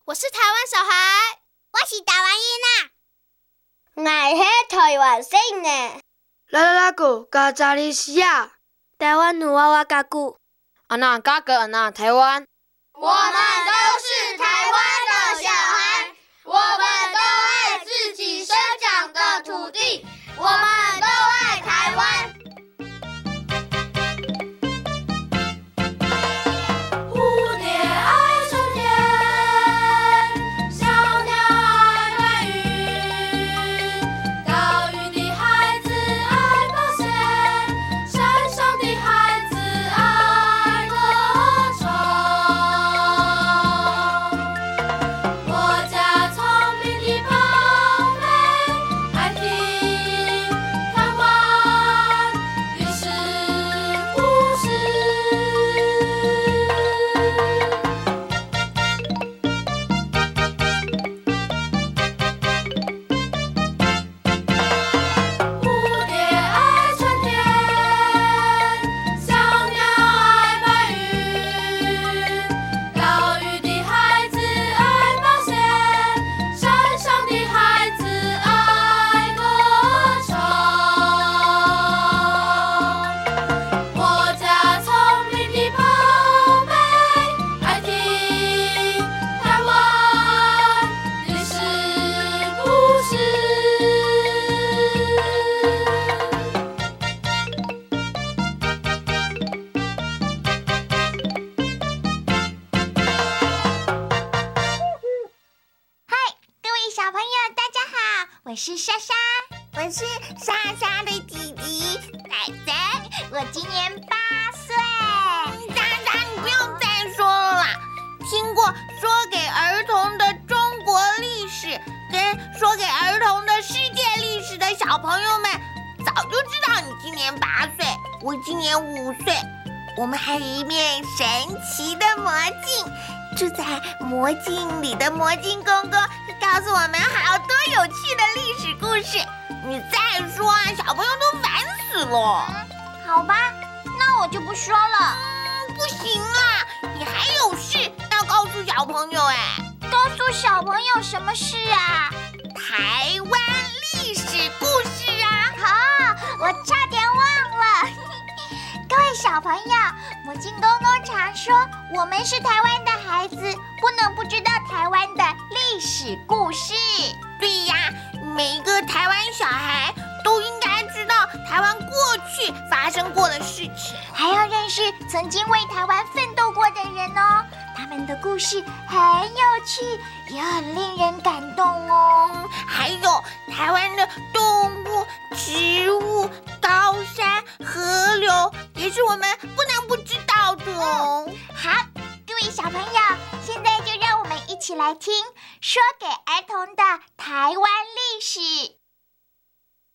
我是台湾小孩， 我是台湾囡仔，我是台湾省的。 拉拉古加扎利西亚， 台湾努娃娃嘎古， 安娜嘎格安娜台湾。 我们都是台湾的小孩，我们都爱自己生长的土地，我们都爱台湾。 蝴蝶爱春天，小鸟爱白云，岛屿的孩子爱冒险，山上的孩子爱歌唱。我家聪明的宝贝爱听台湾历史故事。蝴蝶爱春天，小鸟爱白云，岛屿的孩子爱冒险，山上的孩子爱歌唱。我家聪明的宝贝爱听台湾历史故事。 各位小朋友，大家好，我是莎莎，我是莎莎的弟弟仔仔，我今年8岁。莎莎，你不用再说了啦，听过说给儿童的中国历史跟说给儿童的世界历史的小朋友们，早就知道你今年8岁，我今年5岁。我们还有一面神奇的魔镜，住在魔镜里的魔镜公公告诉我们好多有趣的历史故事。你再说啊，小朋友都烦死了。好吧，那我就不说了。不行啊，你还有事要告诉小朋友哎。告诉小朋友什么事啊？台湾历史故事啊。好，我差点忘了。各位小朋友，魔镜公公常说，我们是台湾的孩子，不能不知道台湾的历史故事。对呀，每一个台湾小孩都应该知道台湾过去发生过的事情，还要认识曾经为台湾奋斗过的人哦。他们的故事很有趣，也很令人感动哦。还有台湾的动物、植物、高山、河流，也是我们不能不知道的哦。好，各位小朋友，现在就让我们一起来听说给儿童的台湾历史。